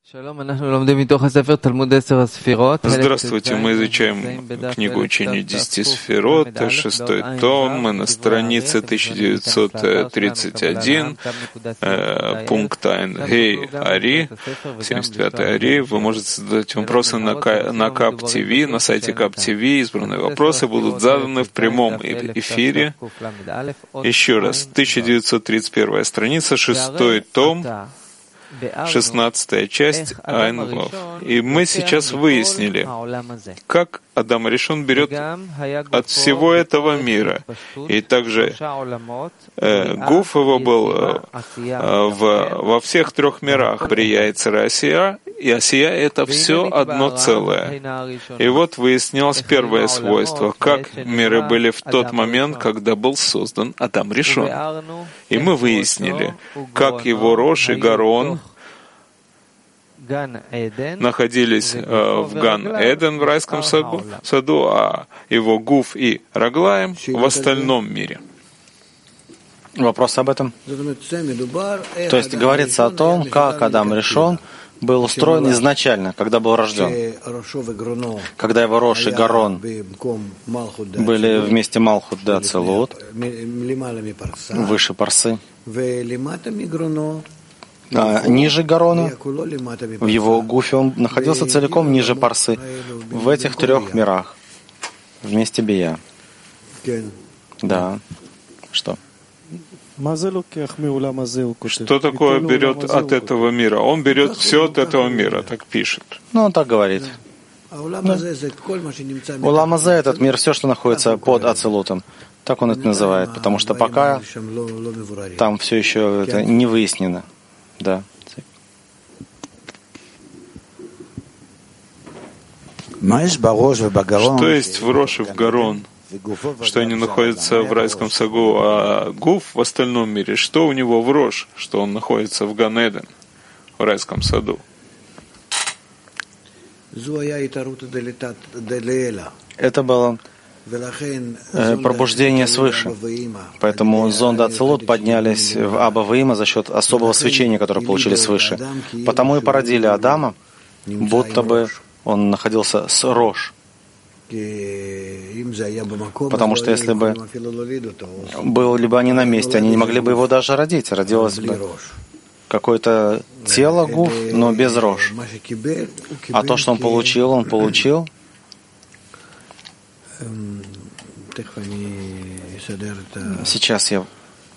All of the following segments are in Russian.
Здравствуйте, мы изучаем книгу учения 10 сферот, 6 том, мы на странице 1931, пункт Айн Гей Ари, 75 Ари. Вы можете задать вопросы на КАП ТВ, на сайте КАП ТВ. Избранные вопросы будут заданы в прямом эфире. Еще раз, 1931 страница, 6 том, 16 часть Айн Вав. И мы сейчас выяснили, как Адам Аришон берет от всего этого мира. И также гуф его был во всех трех мирах. Брия, Яцер и Асия. И Асия — это все одно целое. И вот выяснилось первое свойство, как миры были в тот момент, когда был создан Адам Ришон. И мы выяснили, как его Рош и Гарон находились в Ган-Эден, в райском саду, а его Гуф и Раглаем в остальном мире. Вопрос об этом? То есть говорится о том, как Адам Ришон был устроен изначально, когда был рожден, когда его Рош и Гарон были вместе Малхут да Ацилут, выше Парсы, а ниже Гарона, в его Гуфе он находился целиком ниже Парсы, в этих трех мирах, вместе Бия. Да. Что? Что такое берет от этого мира? Он берет все от этого мира, так пишет. Ну, он так говорит. Улам Азе — этот мир, все, что находится под Ацилутом. Так он это называет, потому что пока там все еще это не выяснено. Да. Что есть в Рош и в Гарон? Что они находятся в райском саду, а Гуф в остальном мире? Что у него в Рош? Что он находится в Ган-Эден, в райском саду? Это было пробуждение свыше. Поэтому зонды Ацилут поднялись в Аба Ваима за счет особого свечения, которое получили свыше. Потому и породили Адама, будто бы он находился с Рош. Потому что если бы были бы они на месте, они не могли бы его даже родить. Родилось бы какое-то тело Гуф, но без Рош. А то, что он получил. Сейчас я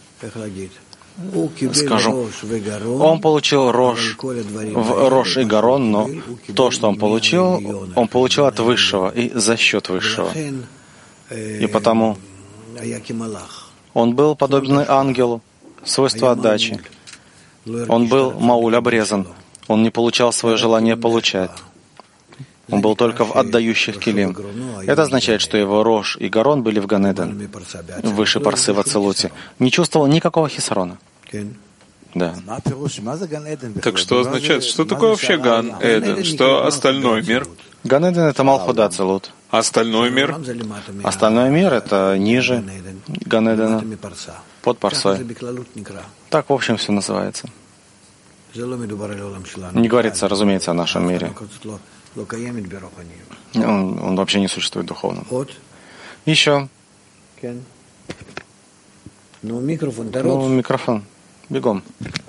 скажу. Он получил Рош в Рош и Гарон, но то, что он получил от Высшего и за счет Высшего. И потому он был подобен ангелу, свойство отдачи. Он был мауль обрезан. Он не получал свое желание получать. Он был только в отдающих килим. Это означает, что его Рош и Гарон были в Ган-Эден, выше Парсы в Ацилуте. Не чувствовал никакого хисарона. Да. Так что означает, что такое вообще Ган-Эден? Что остальной мир? Ган-Эден — это Малхут да Ацилут. Остальной мир? Остальной мир — это ниже Ган-Эдена, под Парсой. Так, в общем, все называется. Не говорится, разумеется, о нашем мире. Он вообще не существует духовно. Еще. Микрофон. Бегом.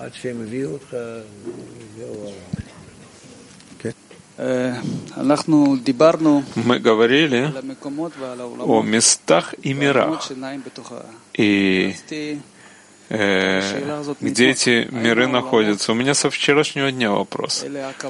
Мы говорили о местах и мирах. И где эти миры находятся? У меня со вчерашнего дня вопрос.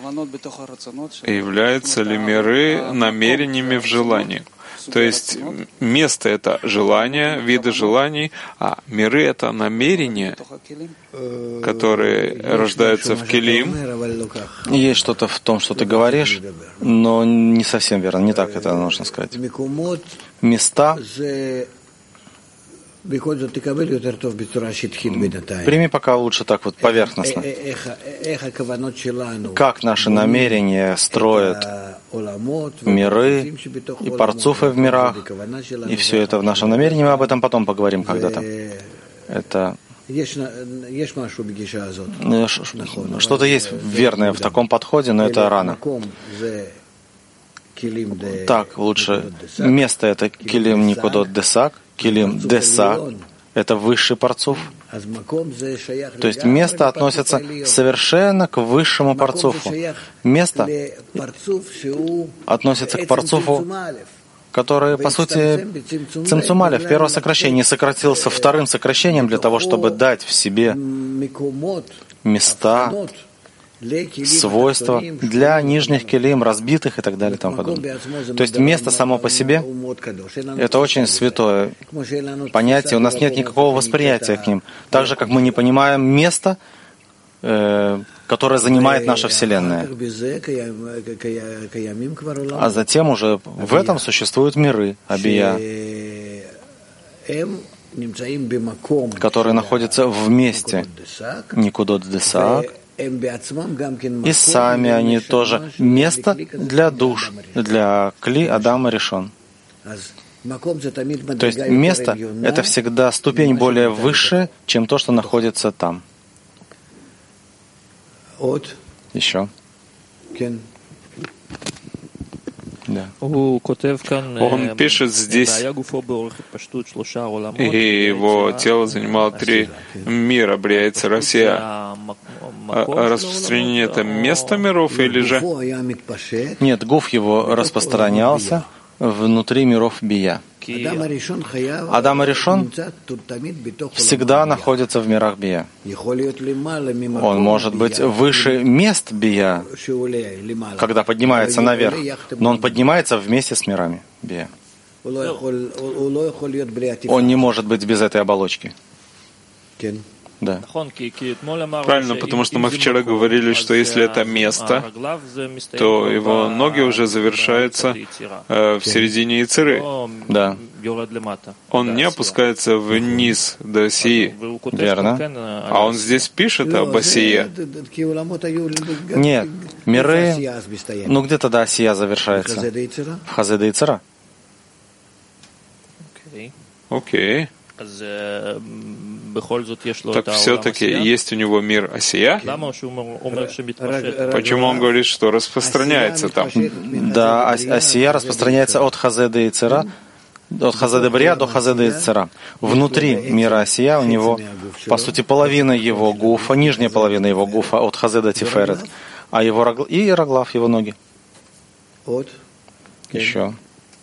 Являются ли миры намерениями в желании? То есть место — это желание, виды желаний, а миры — это намерения, которые рождаются в Келим. Есть что-то в том, что ты говоришь, но не совсем верно, не так это нужно сказать. Места. Прими пока лучше так вот поверхностно. Как наши намерения строят миры и парцуфы в мирах, и все это в нашем намерении. Мы об этом потом поговорим когда-то. Это Что-то есть верное в таком подходе, но это рано. Так, лучше. Место — это килим никудот десак, килим десак — это высший парцуф. То есть место относится совершенно к высшему парцуфу. Место относится к парцуфу, который, по сути, цимцум алеф, первое сокращение, сократился вторым сокращением для того, чтобы дать в себе места, свойства для нижних килим, разбитых и так далее и тому подобное. То есть место само по себе — это очень святое понятие, у нас нет никакого восприятия к ним. Так же, как мы не понимаем место, которое занимает наша Вселенная. А затем уже в этом существуют миры, абия, которые находятся в месте никудот десак, и сами они тоже место для душ, для кли Адама решен. То есть место — это всегда ступень более высшая, чем то, что находится там. Еще. Да. Он пишет здесь, и его тело занимало 3 мира, Брия, Йецер, Асия. Распространение — это место миров или же? Нет, гуф его распространялся внутри миров Бия. Адам Аришон всегда находится в мирах Бия. Он может быть выше мест Бия, когда поднимается наверх, но он поднимается вместе с мирами Бия. Он не может быть без этой оболочки. Да. Правильно, потому что мы вчера говорили, что если это место, то его ноги уже завершаются в середине Йецеры. Да. Он не опускается вниз до Асии. Верно. А он здесь пишет об Асие. Нет, миры, где тогда Асия завершается? В Хазеде Йецера. Окей. Так все-таки есть у него мир Асия? Почему он говорит, что распространяется там? Да, Асия распространяется от Хазеде Йецера, от Хазеде Брия до Хазеде Йецера. Внутри мира Асия у него, по сути, половина его гуфа, нижняя половина его гуфа от Хазеда Тиферет, а его и Раглав, его ноги. Еще.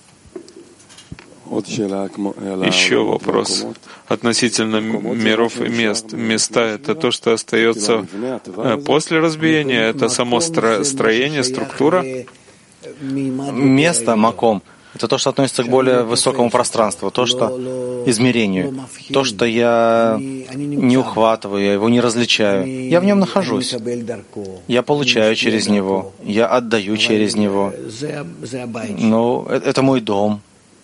Еще вопрос относительно миров и мест. Места — это то, что остается после разбиения, это само строение, структура. Место, маком, это то, что относится к более высокому пространству, то, что измерению, то, что я не ухватываю, я его не различаю. Я в нем нахожусь. Я получаю через него, я отдаю через него. Но это мой дом.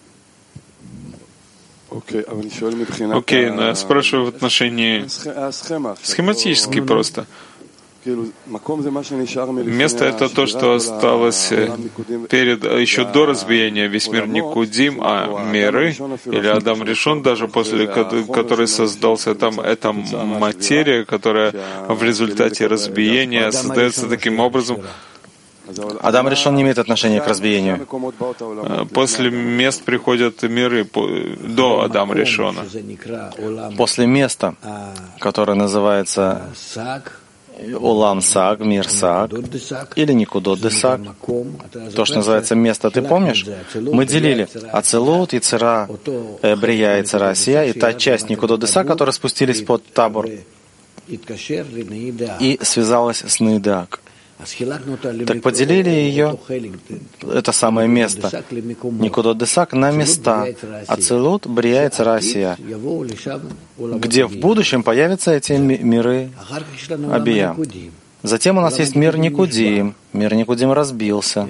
Окей, но я спрашиваю в отношении схематически просто. Место — это то, что осталось еще до разбиения, весь мир Никудим, а миры, или Адам решен, даже после, который создался там, это материя, которая в результате разбиения создается таким образом. Адам решен не имеет отношения к разбиению. После мест приходят миры до Адама решена. После места, которое называется Улам Саг, мир Саг, или Никудот Десаг, то, что называется место, ты помнишь? Мы делили Ацелут, Йецера, Брия, Йецера, Асия, и та часть Никудот Десаг, которые спустились под табор, и связалась с Нейдак. Так поделили ее, это самое место, Никудот Десак, на места Ацелут, Брия, Йецера, Асия, где в будущем появятся эти миры Абия. Затем у нас есть мир Никудим. Мир Никудим разбился.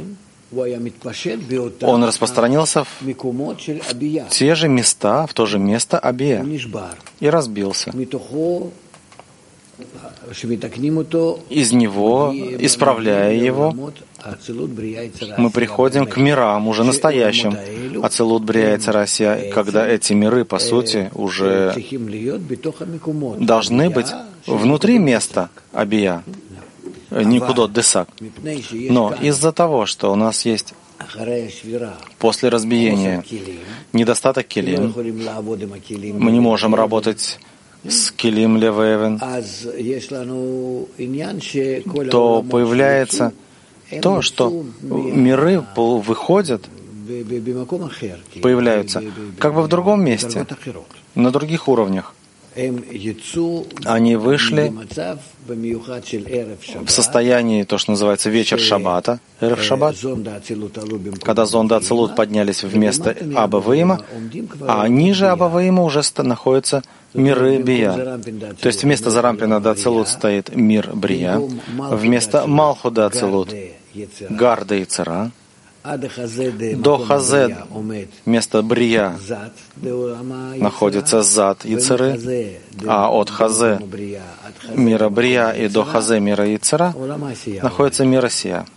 Он распространился в те же места, в то же место Абия, и разбился. из него, исправляя его, мы приходим к мирам, уже настоящим, Ацилут, Брия и Царасия, когда эти миры, по сути, уже должны быть внутри места Абия, Никудот Десак. Но из-за того, что у нас есть после разбиения недостаток келим, мы не можем работать с келим левевен, то появляется то, что миры выходят, появляются как бы в другом месте, на других уровнях. Они вышли в состоянии, то, что называется вечер Шаббата, Эрев Шаббат, когда зонды Ацилут поднялись вместо Аба Ваима, а ниже Аба Ваима уже находятся миры Бия. То есть вместо Зарампина до Ацилут стоит мир Брия, вместо Малху до Ацилут Гарда и Цара, до Хазед вместо Брия находится Зад Яцеры, а от Хазе мира Брия и до Хазе мира Яцера находится мир Сия.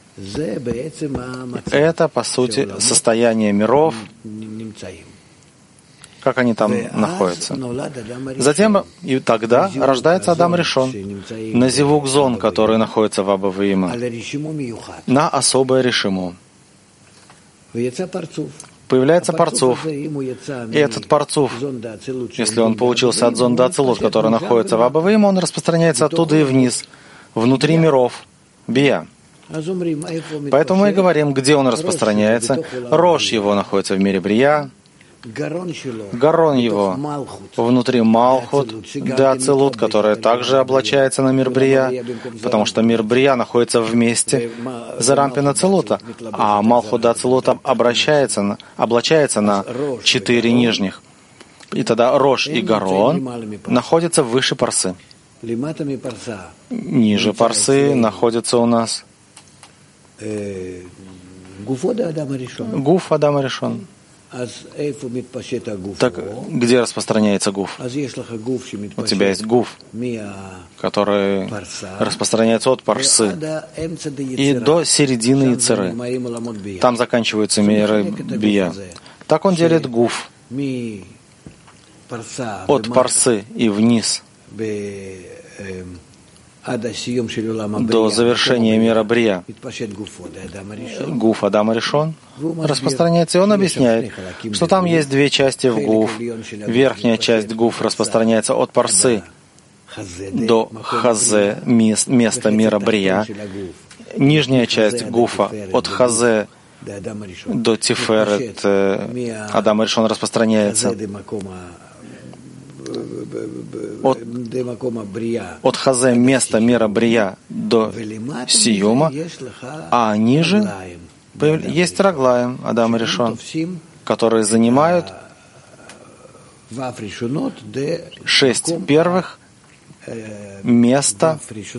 Это, по сути, состояние миров, как они там находятся. Затем и тогда рождается Адам Ришон на Зивук Зон, который находится в Аба Ваима, на особое решиму. Появляется Парцуф. И этот Парцуф, если он получился от зонда Ацилут, который находится в Аба Ваима, он распространяется оттуда и вниз, внутри миров, Бия. Поэтому мы и говорим, где он распространяется. Рош его находится в мире Брия, Гарон его внутри Малхут, да Ацилут, которая также облачается на мир Брия, потому что мир Брия находится вместе Зарампина Ацилута, а Малхут да Ацилута облачается на 4 нижних. И тогда Рош и Гарон находятся выше Парсы. Ниже Парсы находится у нас Гуф Адама Ришон. Так где распространяется гуф? У тебя есть гуф, который распространяется от парсы и до середины Яцеры. Там заканчиваются миры Бия. Так он делит гуф от парсы и вниз до завершения мира Брия. Гуф Адама Ришон распространяется, и он объясняет, что там есть 2 части в гуф. Верхняя часть гуф распространяется от Парсы до Хазе, места мира Брия. Нижняя часть гуфа от Хазе до Тиферет Адама Ришон распространяется от Хазе, места мира Брия, до Сиюма, а ниже есть Раглаем, Адам Ришон, которые занимают 6 первых места,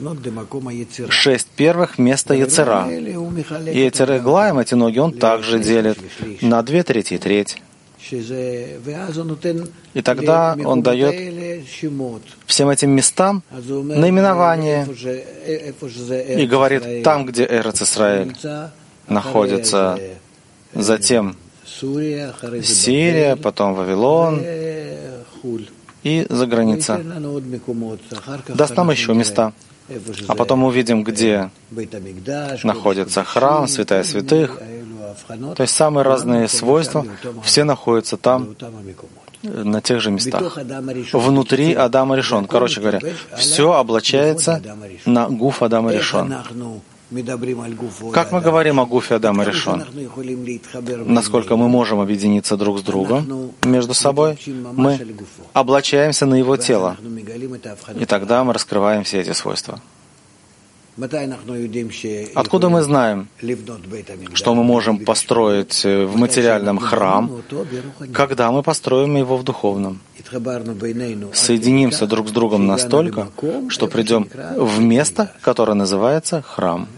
6 первых места Яцера. И эти Раглаем, эти ноги, он также делит на 2 трети и треть. И тогда он дает всем этим местам наименование и говорит, там, где Эрец Исраэль находится, затем Сирия, потом Вавилон и за граница. Даст нам еще места. А потом увидим, где находится храм, святая святых. То есть самые разные свойства, все находятся там, на тех же местах. Внутри Адама Ришон. Короче говоря, все облачается на гуф Адама Ришон. Как мы говорим о гуфе Адама Ришон? Насколько мы можем объединиться друг с другом между собой, мы облачаемся на его тело. И тогда мы раскрываем все эти свойства. Откуда мы знаем, что мы можем построить в материальном храм, когда мы построим его в духовном? Соединимся друг с другом настолько, что придем в место, которое называется храм.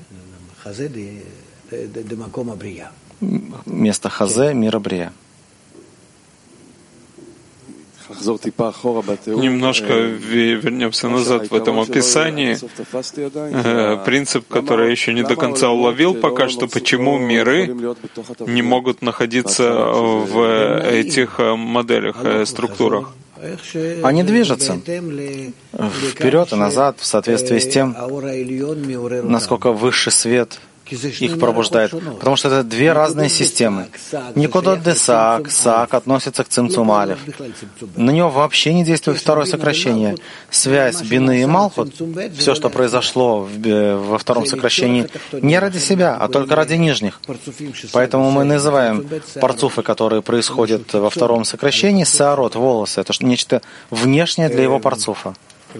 Место Хазе, мира Брия. Немножко вернемся назад в этом описании. Принцип, который я еще не до конца уловил пока что, почему миры не могут находиться в этих моделях, структурах. Они движутся вперед и назад в соответствии с тем, насколько высший свет их пробуждает. Потому что это две разные системы. Никодот де Саак, Саак относится к Цимцум Алеф. На него вообще не действует второе сокращение. Связь Бины и Малхут, все, что произошло во втором сокращении, не ради себя, а только ради нижних. Поэтому мы называем парцуфы, которые происходят во втором сокращении, саарот, волосы. Это нечто внешнее для его парцуфа.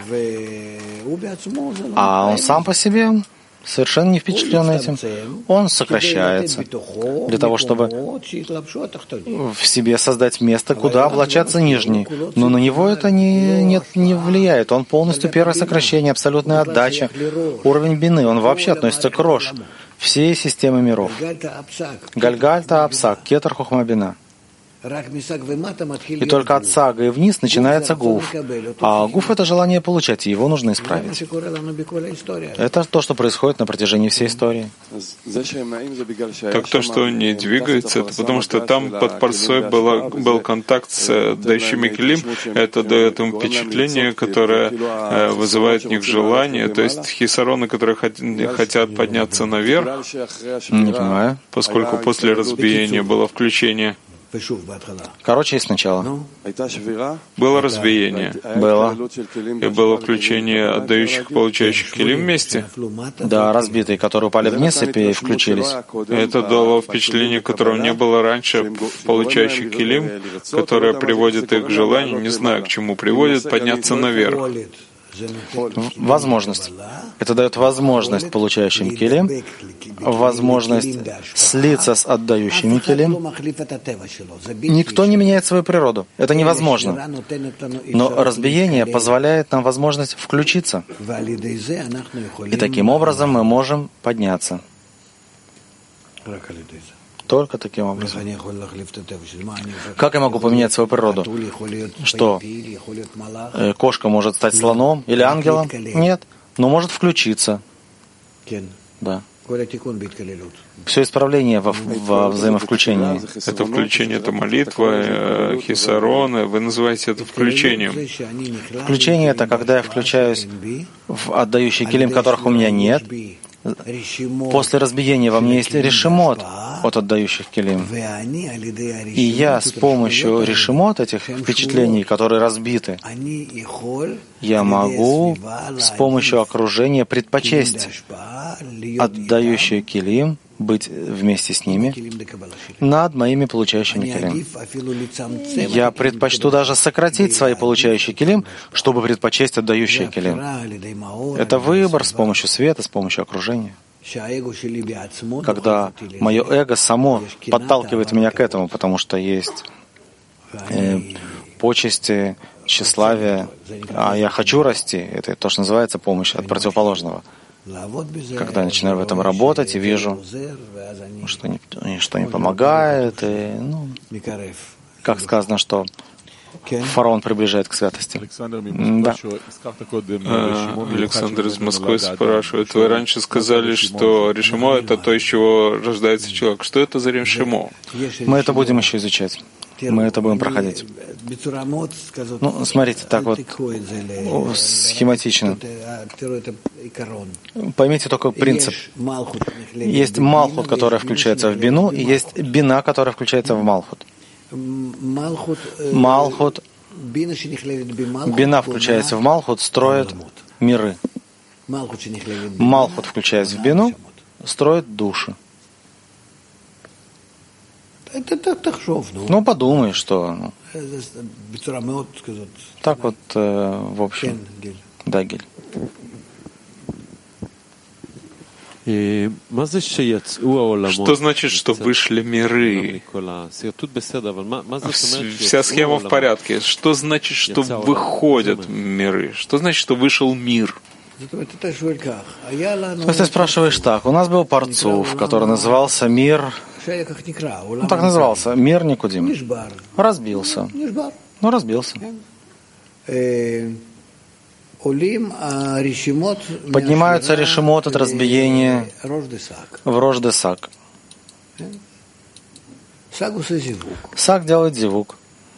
А он сам по себе совершенно не впечатлен этим. Он сокращается для того, чтобы в себе создать место, куда облачаться нижний. Но на него это не влияет. Он полностью первое сокращение, абсолютная отдача, уровень бины. Он вообще относится к рош, всей системы миров. Гальгальта, Апсак, Кетер, Хохма, Бина. И только от сага и вниз начинается гуф. А гуф — это желание получать, и его нужно исправить. Это то, что происходит на протяжении всей истории. Так то, что он не двигается, это потому что там под парсой был контакт с дающими келим. Это дает им впечатление, которое вызывает в них желание. То есть хисароны, которые хотят подняться наверх, не понимаю. Поскольку после разбиения было включение. Короче, и сначала. Было разбиение. Было. И было включение отдающих и получающих келим вместе. Да, разбитые, которые упали вниз и включились. Это дало впечатление, которого не было раньше, получающих келим, которое приводит их к желанию, не знаю, к чему приводит, подняться наверх. Возможность. Это дает возможность получающим келим, возможность слиться с отдающими келим. Никто не меняет свою природу. Это невозможно. Но разбиение позволяет нам возможность включиться. И таким образом мы можем подняться. Только таким образом. Как я могу поменять свою природу? Что? Кошка может стать слоном или ангелом? Нет. Но может включиться. Да. Все исправление во взаимовключении. Это включение, это молитва, хисароны. Вы называете это включением. Включение — это когда я включаюсь в отдающий келим, которых у меня нет. После разбиения во мне есть решимот от отдающих келим. И я с помощью решимот, этих впечатлений, которые разбиты, я могу с помощью окружения предпочесть отдающие келим, быть вместе с ними над моими получающими келим. Я предпочту даже сократить свои получающие келим, чтобы предпочесть отдающие келим. Это выбор с помощью света, с помощью окружения. Когда мое эго само подталкивает меня к этому, потому что есть почести, тщеславие, а я хочу расти, это то, что называется помощь от противоположного. Когда я начинаю в этом работать и вижу, что ничто не помогает, и, как сказано, что фараон приближает к святости. Да. Александр из Москвы спрашивает, вы раньше сказали, что решимо — это то, из чего рождается человек. Что это за решимо? Мы это будем еще изучать. Мы это будем проходить. Смотрите, так вот, схематично. Поймите только принцип. Есть малхут, которая включается в бину, и есть бина, которая включается в малхут. Малхут, бина включается в малхут, строит миры. Малхут, включаясь в бину, строит души. Подумай, что... Так вот, в общем. Да, Гиль. Что значит, что вышли миры? Вся схема в порядке. Что значит, что выходят миры? Что значит, что вышел мир? То есть ты спрашиваешь так. У нас был парцуф, который назывался мир... так назывался. Мир Никудим. Разбился. но разбился. Поднимаются решимот от разбиения в Рош-де-Сак. Сак делает зивук.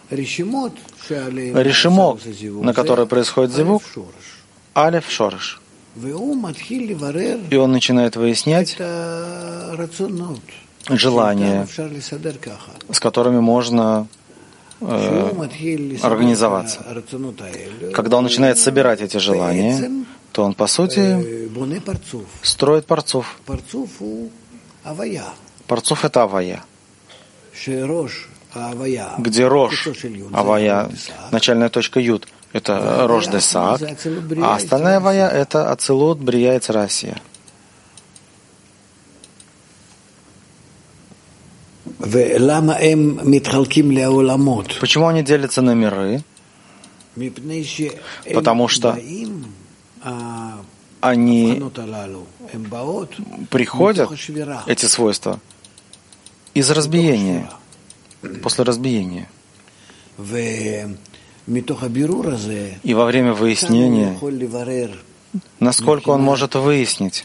Решимот, на который происходит зивук, алеф шореш. И он начинает выяснять желания, с которыми можно организоваться. Когда он начинает собирать эти желания, то он, по сути, строит парцуф. Парцуф — это авая. Где рош, авая, начальная точка юд, это рош де сак, а остальная авая — это ацилут, брия и царасия. Почему они делятся на миры? Потому что они приходят, эти свойства, из разбиения, после разбиения. И во время выяснения, насколько он может выяснить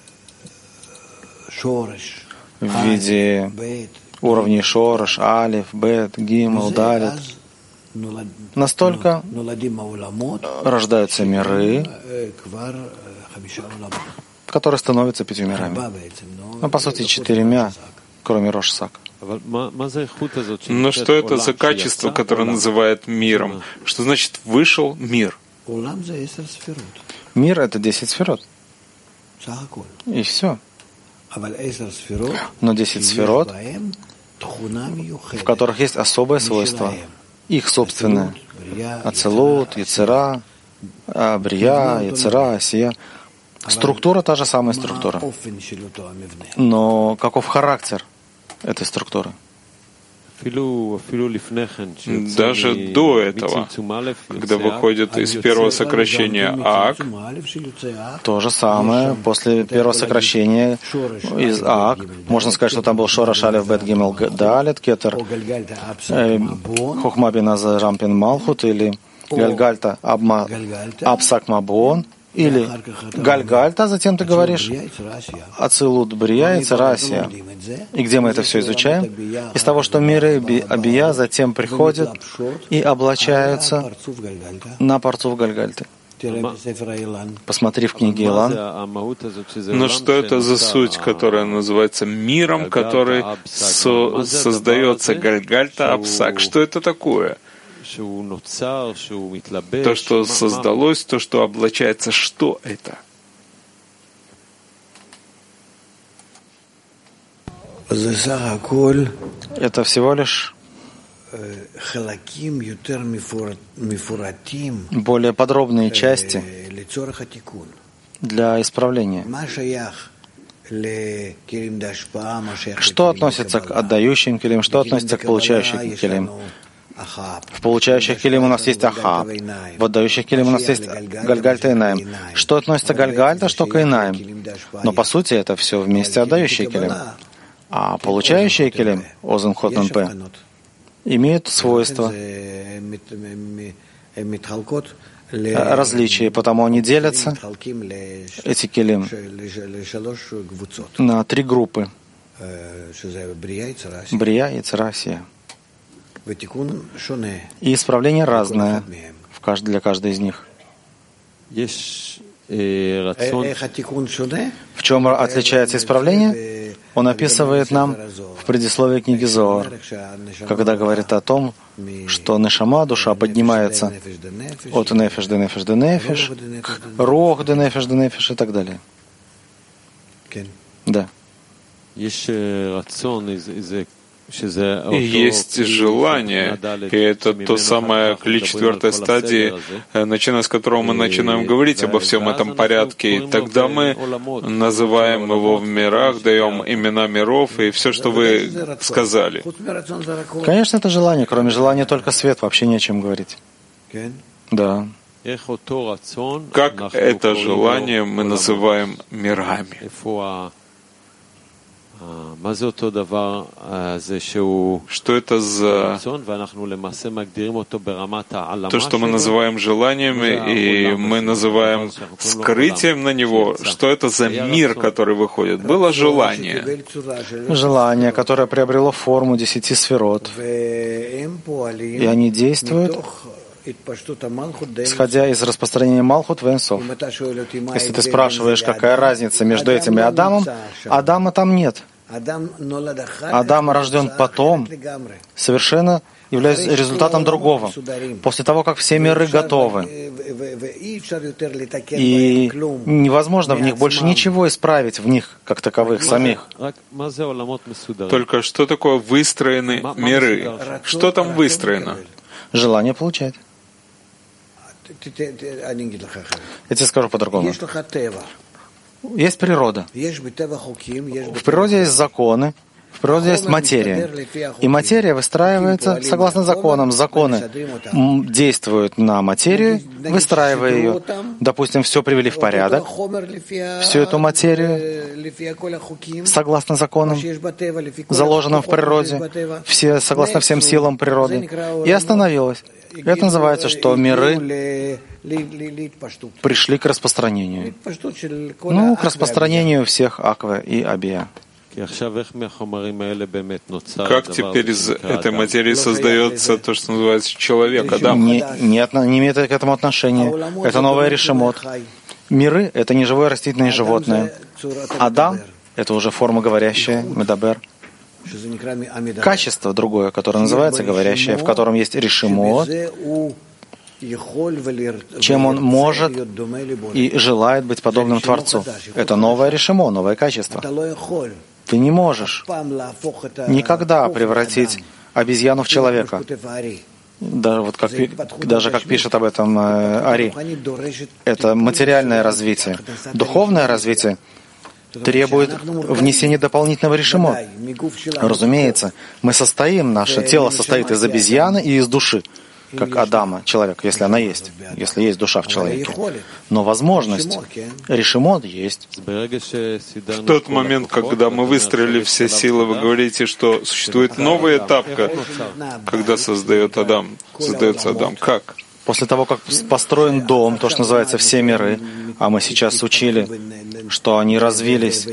в виде уровней шорош, алиф, бет, гимл, далит, настолько рождаются миры, которые становятся 5 мирами. Ну, по сути, 4, кроме Рош-Сак. Но что это за качество, которое называют миром? Что значит «вышел мир»? Мир — это 10 сферот. И все. Но 10 сферот, в которых есть особое свойство, их собственное. Ацелут, Яцера, Брия, Яцера, Асия. Структура — та же самая структура. Но каков характер этой структуры? Даже до этого, когда выходит из первого сокращения Ак, то же самое, после первого сокращения из Ак, можно сказать, что там был Шораш, Алеф, Бет, Гимел, Далет, Кетер, Хохма, Биназа, Рампин, Малхут, или Гальгальта, Абсак, Мабон, или Гальгальта, затем ты говоришь Ацилут, Брия и Царасия. И где мы это все изучаем? Из того, что миры Абия затем приходят и облачаются на парцуф Гальгальты. Посмотри в книге Илан. Но что это за суть, которая называется миром, который создается Гальгальта Абсак? Что это такое? То, что создалось, то, что облачается, что это? Это всего лишь более подробные части для исправления. Что относится к отдающим келим, что относится к получающим келим? В получающих келим у нас есть ахаб, в отдающих келим у нас есть гальгальта и наим. Что относится к гальгальта, что к инаим. Но по сути это все вместе отдающие келим. А получающие келим, озен хотнан п, имеют свойства различия, потому они делятся, эти келим, на 3 группы. Брия и Царасия. И исправление разное для каждой из них. В чем отличается исправление? Он описывает нам в предисловии книги Зоар, когда говорит о том, что нешама, душа, поднимается от нефеш до нефеш до нефеш, к рох до нефеш до нефеш и так далее. Да. И есть желание, и это то самое ключ 4 стадии, начиная с которого мы начинаем говорить обо всем этом порядке, и тогда мы называем его в мирах, даем имена миров и все, что вы сказали. Конечно, это желание. Кроме желания только свет, вообще не о чем говорить. Да. Как это желание мы называем мирами? Что это за то, что мы называем желаниями, и мы называем скрытием на него? Что это за мир, который выходит? Было желание. Желание, которое приобрело форму 10 сферот. И они действуют, исходя из распространения Малхут в Эйн-Соф. Если ты спрашиваешь, какая разница между этим и Адамом, Адама там нет. Адам рожден потом, совершенно является результатом другого. После того, как все миры готовы, и невозможно в них больше ничего исправить, в них как таковых самих. Только что такое выстроены миры? Что там выстроено? Желание получать. Я тебе скажу по-другому. Есть природа. В природе есть законы, в природе есть материя. И материя выстраивается согласно законам. Законы действуют на материю, выстраивая ее. Допустим, все привели в порядок, всю эту материю, согласно законам, заложенным в природе, согласно всем силам природы, и остановилось. Это называется, что миры пришли к распространению. К распространению всех Аквы и Абия. Как теперь из этой материи создается то, что называется человек, Адам? Не имеет к этому отношения. Это новое решемот. Миры — это не живое растительное животное. Адам — это уже форма говорящая, медабер. Качество другое, которое называется говорящее, в котором есть решемот, чем он может и желает быть подобным Творцу. Это новое решемо, новое качество. Ты не можешь никогда превратить обезьяну в человека. Даже как пишет об этом Ари. Это материальное развитие. Духовное развитие требует внесения дополнительного решимо. Разумеется, наше тело состоит из обезьяны и из души, как Адама, человек, если она есть, если есть душа в человеке. Но возможность, решимот есть. В тот момент, когда мы выстроили все силы, вы говорите, что существует новый этап, когда создается Адам. Как? После того, как построен дом, то, что называется все миры, а мы сейчас учили, что они развились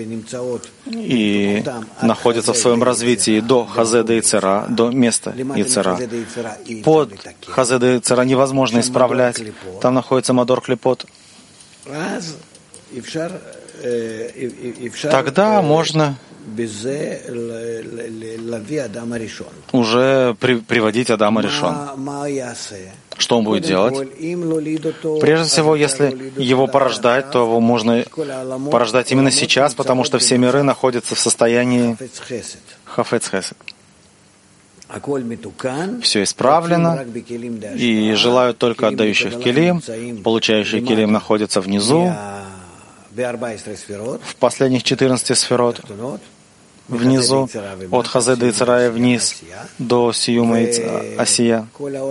и находятся в своем развитии до Хазеда и Цера, до места Ицера. Под Хазеда и Цера невозможно исправлять. Там находится Мадор Клипот. Тогда можно уже приводить Адама Ришон. Что он будет делать? Прежде всего, если его порождать, то его можно порождать именно сейчас, потому что все миры находятся в состоянии Хафец Хесед. Все исправлено, и желают только отдающих келим. Получающие келим находятся внизу, в последних 14 сферот, внизу, от Хазеда и Царая вниз до Сиюма и Асия.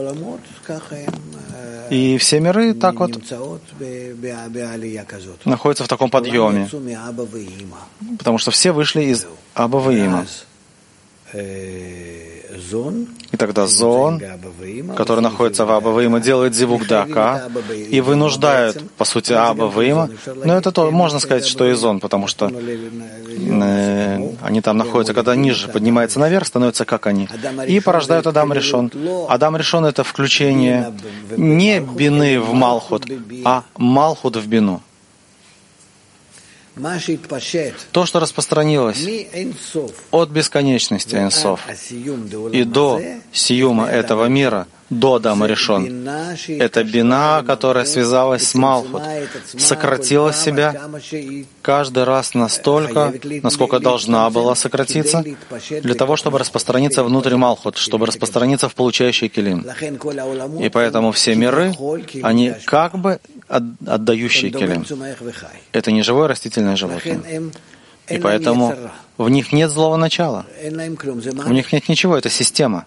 И все миры так вот находятся в таком подъеме, потому что все вышли из Аба Ваима. И тогда Зон, который находится в Аба Ваима, делает зивук дака и вынуждает, по сути, Аба Ваима. Но это то, можно сказать, что и Зон, потому что они там находятся, когда ниже поднимается наверх, становятся как они. И порождают Адам Ришон. Адам Ришон — это включение не бины в Малхут, а Малхут в бину. То, что распространилось от бесконечности Эйн-Соф и до сиюма этого мира, до Адама Ришон, это бина, которая связалась с Малхут, сократила себя каждый раз настолько, насколько должна была сократиться, для того, чтобы распространиться внутрь Малхут, чтобы распространиться в получающий келим. И поэтому все миры, они как бы отдающие келим. Это не живое растительное животное. И поэтому в них нет злого начала. В них нет ничего, это система.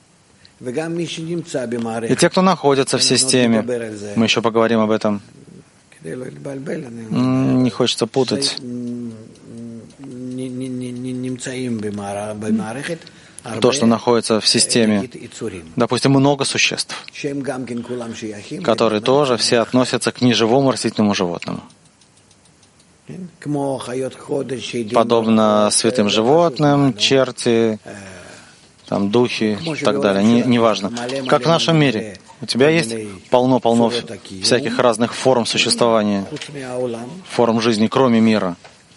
И те, кто находится в системе, мы еще поговорим об этом, не хочется путать, то, что находится в системе, допустим, много существ, которые тоже все относятся к неживому растительному животному. Подобно святым животным, черти, там, духи и так далее, неважно. Как в нашем мире. У тебя есть полно-полно всяких разных форм существования, форм жизни, кроме мира.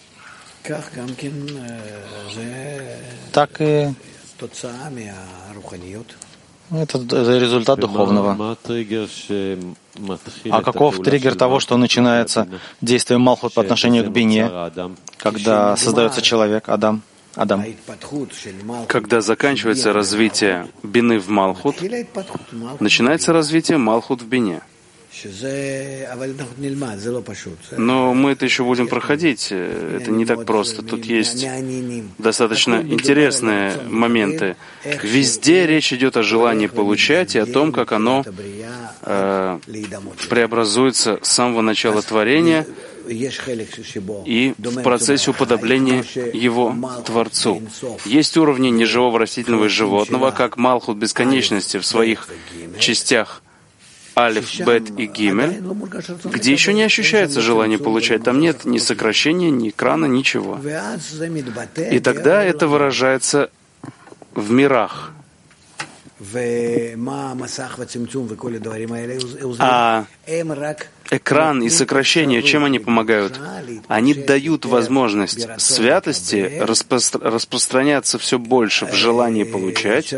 Так и это результат духовного. А каков триггер того, что начинается действие Малхут по отношению к бине, когда создается человек, Адам? Когда заканчивается развитие бины в Малхут, начинается развитие Малхут в бине. Но мы это еще будем проходить. Это не так просто. Тут есть достаточно интересные моменты. Везде речь идет о желании получать и о том, как оно преобразуется с самого начала творения и в процессе уподобления его Творцу. Есть уровни неживого растительного и животного, как Малхут бесконечности в своих частях Алиф, Бет и Гимель, где еще не ощущается желание получать. Там нет ни сокращения, ни экрана, ничего. И тогда это выражается в мирах. А экран и сокращение, чем они помогают? Они дают возможность святости распространяться все больше в желании получать,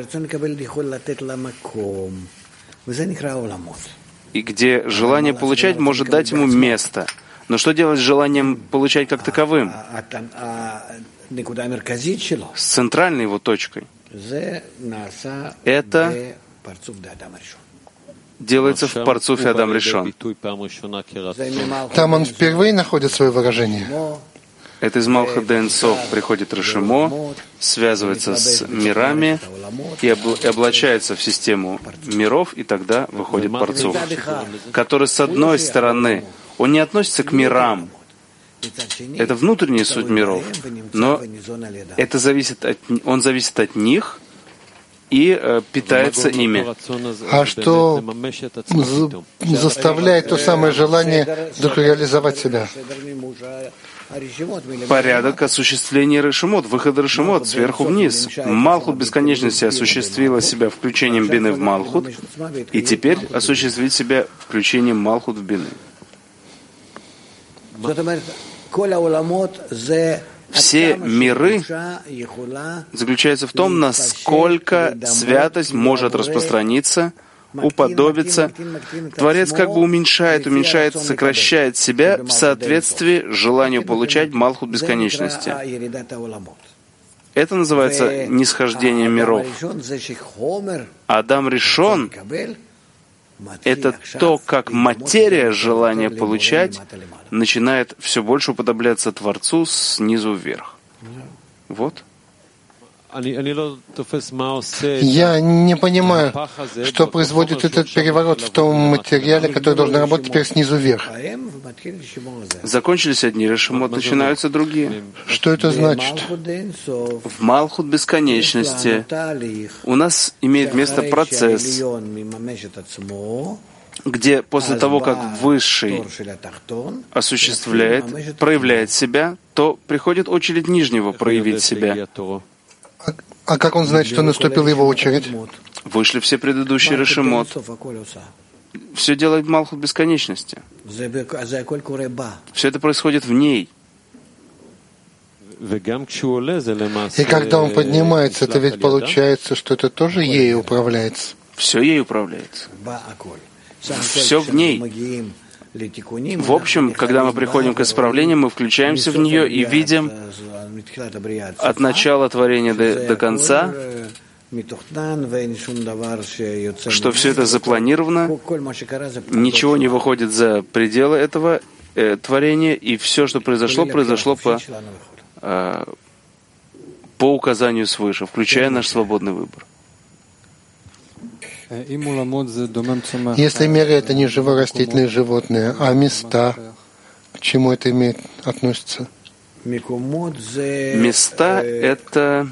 и где желание получать может дать ему место. Но что делать с желанием получать как таковым? С центральной его точкой. Это делается в парцуфе Адам Ришон. Там он впервые находит свое выражение. Это из Малхут де Эйн Соф приходит Рашимо, связывается с мирами и облачается в систему миров, и тогда выходит Парцуф, который, с одной стороны, он не относится к мирам, это внутренняя суть миров, но это он зависит от них и питается ими. А что заставляет то самое желание вдруг реализовать себя? Порядок осуществления Решемот, выхода Решемот сверху вниз. Малхут бесконечности осуществила себя включением бины в Малхут, и теперь осуществит себя включением Малхут в бины. Все миры заключаются в том, насколько святость может распространиться, уподобиться. Творец как бы уменьшает, сокращает себя в соответствии с желанию получать Малхут бесконечности. Это называется нисхождение миров. Адам Ришон — это то, как материя желания получать начинает все больше уподобляться Творцу снизу вверх. Вот. Я не понимаю, что производит этот переворот в том материале, который должен работать теперь снизу вверх. Закончились одни решемот, начинаются другие. Что это значит? В Малхут бесконечности у нас имеет место процесс, где после того, как Высший проявляет себя, то приходит очередь Нижнего проявить себя. А как он знает, что наступила его очередь? Вышли все предыдущие решемот. Все делает Малхут бесконечности. Все это происходит в ней. И когда он поднимается, это ведь получается, что это тоже ею управляется. Все ей управляется. Все в ней. В общем, когда мы приходим к исправлению, мы включаемся в нее и видим от начала творения до конца, что все это запланировано, ничего не выходит за пределы этого творения, и все, что произошло по указанию свыше, включая наш свободный выбор. Если миры — это не живорастительные животные, а места, к чему это относится? Места — это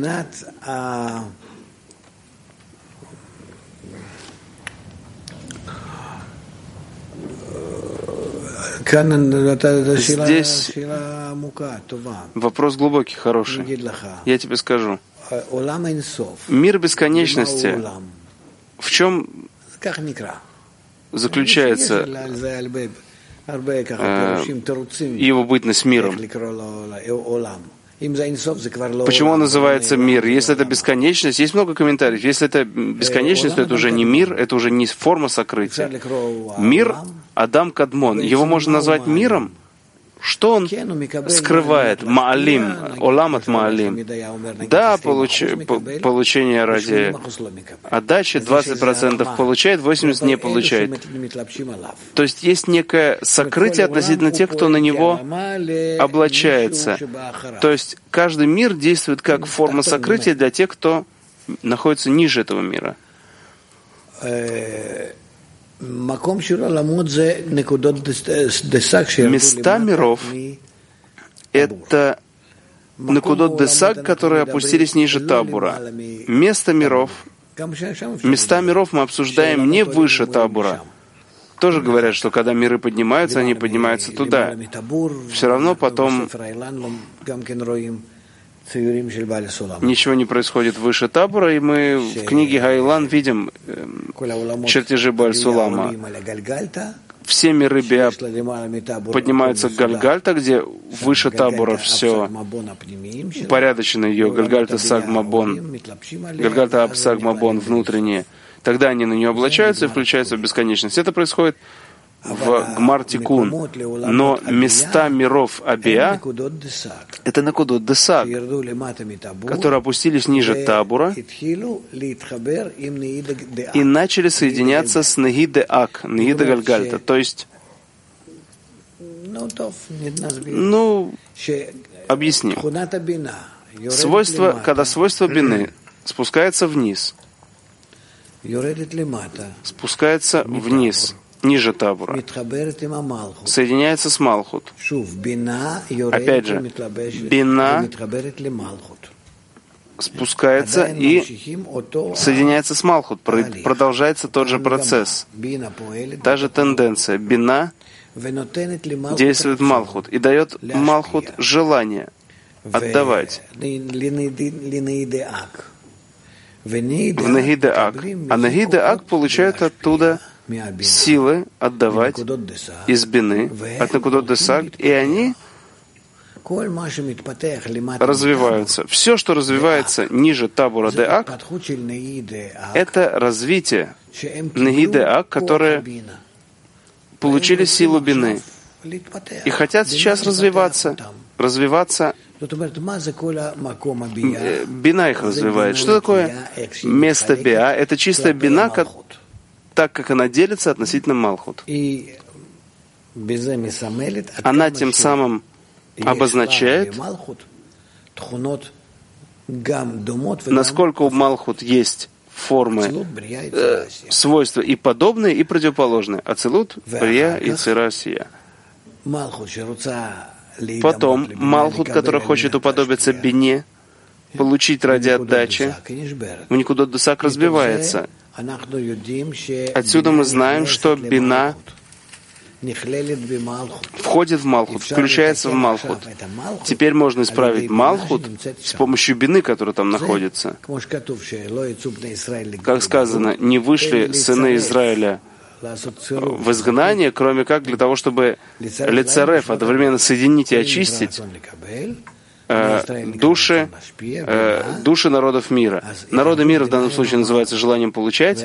здесь вопрос глубокий, хороший. Я тебе скажу. Мир бесконечности, в чем заключается его бытность миром? Почему он называется мир? Если это бесконечность, есть много комментариев. Если это бесконечность, то это уже не мир, это уже не форма сокрытия. Мир Адам Кадмон, его можно назвать миром? Что он скрывает? Маалим, Олам от Маалим. Да, получение ради отдачи 20% получает, 80% не получает. То есть есть некое сокрытие относительно тех, кто на него облачается. То есть каждый мир действует как форма сокрытия для тех, кто находится ниже этого мира. Места миров — это Некудот Десаг, которые опустились ниже табура. Места миров мы обсуждаем не выше табура. Тоже говорят, что когда миры поднимаются, они поднимаются туда. Все равно потом ничего не происходит выше табура, и мы в книге Гайлан видим чертежи Бааль-Сулама. Все миры Биа поднимаются к Гальгальта, где выше табура все порядочно ее, Гальгальта Сагмабон, Гальгальта Абсагмабон внутренние. Тогда они на нее облачаются и включаются в бесконечность. Это происходит в Гмар Тикун. Но места миров Абиа — это Некудот Десаг, которые опустились ниже табура и начали соединяться с Нагиде Ак, Нагиде Гальгальта. То есть, объясним. Когда свойство бины спускается вниз, ниже табура, соединяется с Малхут. Опять же, бина спускается и соединяется с Малхут. Продолжается тот же процесс, та же тенденция. Бина действует Малхут и дает Малхут желание отдавать в Нагиде Ак. А Нагиде Ак получают оттуда силы отдавать из бины, от Некудот Десаг, и они развиваются. Все, что развивается ниже табура де Ак, это развитие Нагиде Ак, которые получили силу бины и хотят сейчас развиваться. Бина их развивает. Что такое место Биа? Это чистая бина, так как она делится относительно Малхут. Она тем самым обозначает, насколько у Малхут есть формы, свойства и подобные, и противоположные. Ацилут, Брия и Цира Сия. Потом Малхут, который хочет уподобиться бине, получить ради отдачи, в Некудот Десаг разбивается. Отсюда мы знаем, что бина входит в Малхут, включается в Малхут. Теперь можно исправить Малхут с помощью бины, которая там находится. Как сказано, не вышли сыны Израиля в изгнание, кроме как для того, чтобы лицарев одновременно соединить и очистить души народов мира. Народы мира в данном случае называются желанием получать,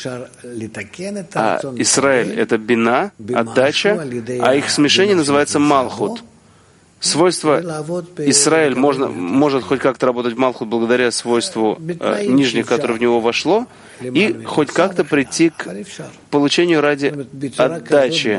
а Израиль — это бина, отдача, а их смешение называется Малхут. Свойство Израиль может хоть как-то работать в Малхут благодаря свойству нижних, которое в него вошло, и хоть как-то прийти к получению ради отдачи.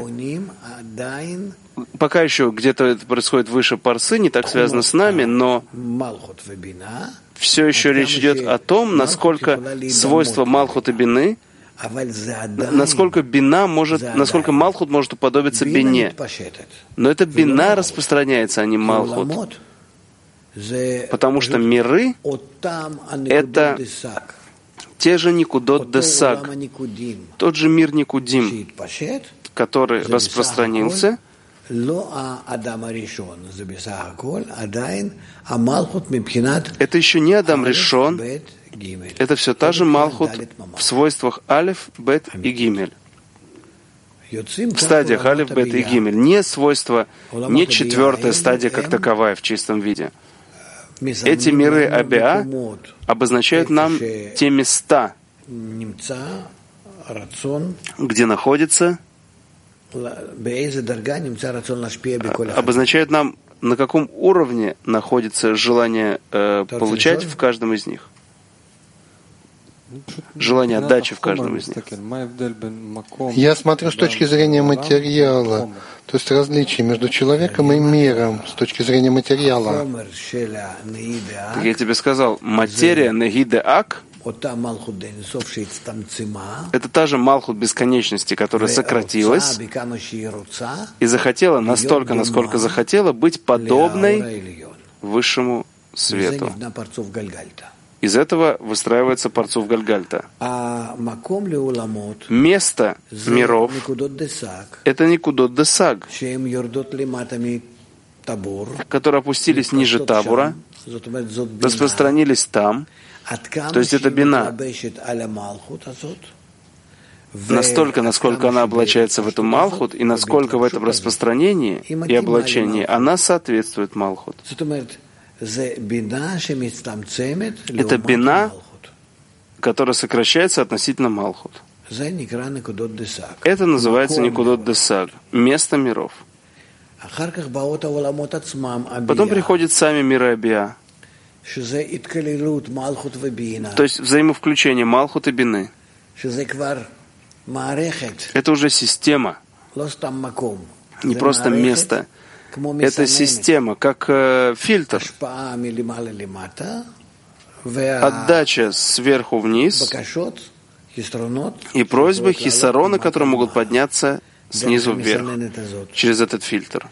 Пока еще где-то это происходит выше парсы, не так связано с нами, но все еще речь идет о том, насколько свойства Малхут и Бины насколько Малхут может уподобиться бине. Но это бина распространяется, а не Малхут. Потому что миры — это те же Никудот Десаг, тот же мир Никудим, который распространился. Это еще не Адам Ришон, это все та же Малхут в свойствах Алеф, Бет и Гимель. В стадиях Алеф, Бет и Гимель. Не свойства, не четвертая стадия как таковая в чистом виде. Эти миры Абиа обозначают нам те места, где находится, обозначают нам, на каком уровне находится желание получать в каждом из них. Желание отдачи в каждом из них. Я смотрю с точки зрения материала, то есть различие между человеком и миром с точки зрения материала. Так я тебе сказал, материя Негиде-Ак — это та же Малхут бесконечности, которая сократилась и захотела настолько, насколько захотела, быть подобной высшему свету. Из этого выстраивается Парцуф Гальгальта. Место миров — это Никудот Десаг, которые опустились ниже табура, распространились там. То есть это бина. Настолько, насколько она облачается в эту Малхут, и насколько в этом распространении и облачении она соответствует Малхут. Это бина, которая сокращается относительно Малхут. Это называется Никудот Десаг, место миров. Потом приходят сами миры Абиа, то есть взаимовключение Малхут и бины. Это уже система, не просто место. Это система, как фильтр. Отдача сверху вниз и просьбы, хисароны, которые могут подняться снизу вверх через этот фильтр.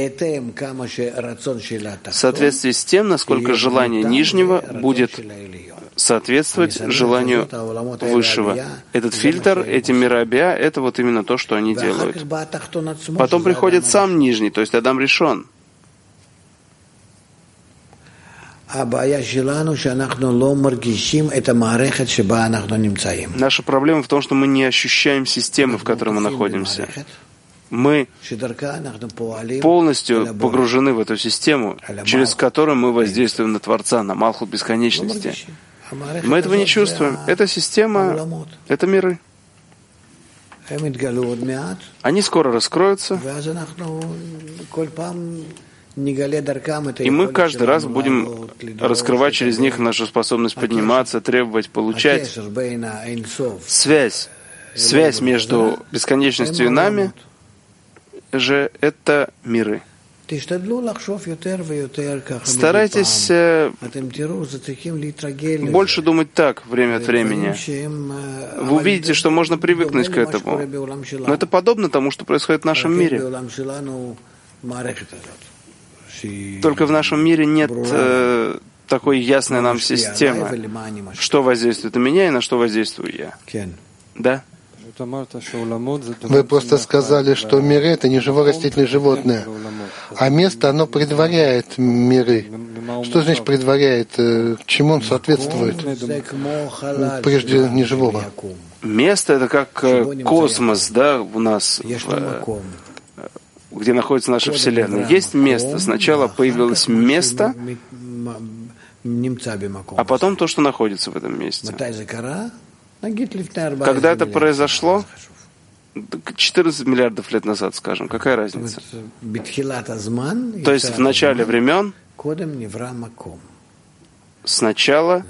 В соответствии с тем, насколько желание нижнего будет соответствовать желанию высшего. Этот фильтр, эти миры Абиа, это вот именно то, что они делают. Потом приходит сам нижний, то есть Адам Ришон. Наша проблема в том, что мы не ощущаем системы, в которой мы находимся. Мы полностью погружены в эту систему, через которую мы воздействуем на Творца, на Малхут бесконечности. Мы этого не чувствуем. Эта система, это миры. Они скоро раскроются, и мы каждый раз будем раскрывать через них нашу способность подниматься, требовать, получать. Связь между бесконечностью и нами же это миры. Старайтесь больше думать так время от времени. Вы увидите, что можно привыкнуть к этому. Но это подобно тому, что происходит в нашем мире. Только в нашем мире нет такой ясной нам системы, что воздействует на меня и на что воздействую я. Да? Вы просто сказали, что миры — это не живое растительное животное, а место, оно предваряет миры. Что значит предваряет? Чему он соответствует прежде неживого? Место — это как космос, да, у нас, где находится наша Вселенная. Есть место. Сначала появилось место, а потом то, что находится в этом месте. Когда это произошло, 14 миллиардов лет назад, скажем, какая разница? То есть в начале времен сначала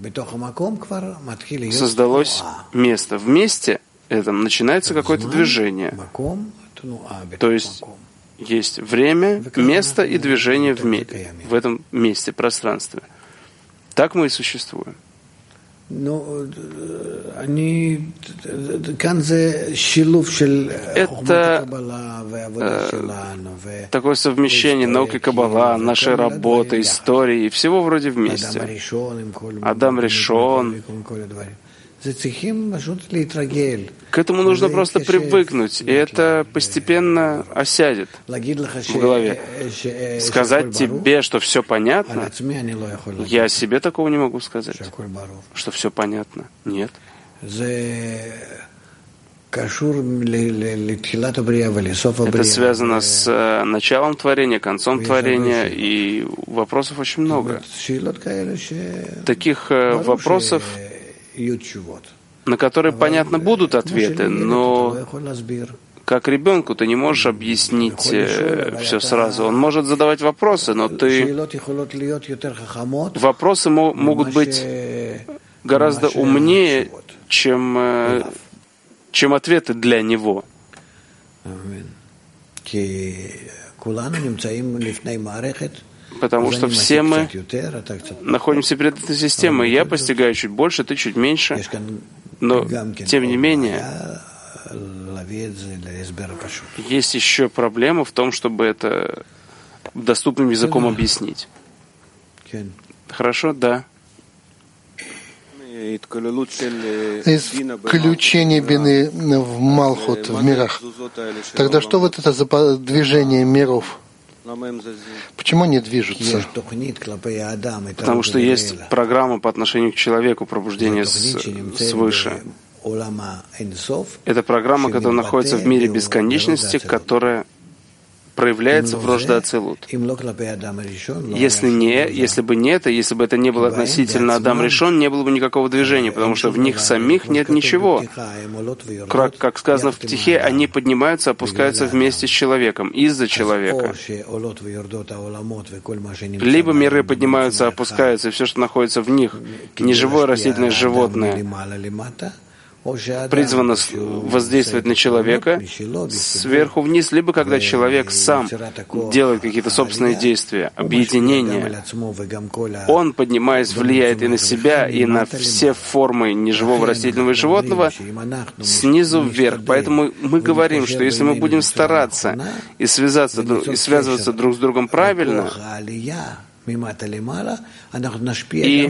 создалось место. В месте этом начинается какое-то движение. То есть есть время, место и движение в этом месте, пространстве. Так мы и существуем. Это такое совмещение науки Каббала, нашей работы, истории, всего вроде вместе. Адам Ришон. К этому нужно просто привыкнуть, и это постепенно осядет в голове. Сказать тебе, что все понятно, я себе такого не могу сказать, что все понятно. Нет. Это связано с началом творения, концом творения, и вопросов очень много. Таких вопросов, на которые, понятно, будут ответы, но как ребенку ты не можешь объяснить все сразу. Он может задавать вопросы, но вопросы могут быть гораздо умнее, чем ответы для него. Потому что все мы находимся перед этой системой. Я постигаю чуть больше, ты чуть меньше. Но, тем не менее, есть еще проблема в том, чтобы это доступным языком объяснить. Хорошо? Да. Из включения бины в Малхут, в мирах. Тогда что вот это за движение миров? Почему они движутся? Потому что есть программа по отношению к человеку, пробуждение свыше. Это программа, которая находится в мире бесконечности, которая проявляется в Рош ха-Ацилут. Если бы это не было относительно Адам Ришон, не было бы никакого движения, потому что в них самих нет ничего. Как сказано в Птихе, они поднимаются, опускаются вместе с человеком, из-за человека. Либо миры поднимаются, опускаются, и все, что находится в них, неживое растительное животное, призвано воздействовать на человека сверху вниз, либо когда человек сам делает какие-то собственные действия, объединения, он, поднимаясь, влияет и на себя, и на все формы неживого растительного и животного снизу вверх. Поэтому мы говорим, что если мы будем стараться и связываться друг с другом правильно, и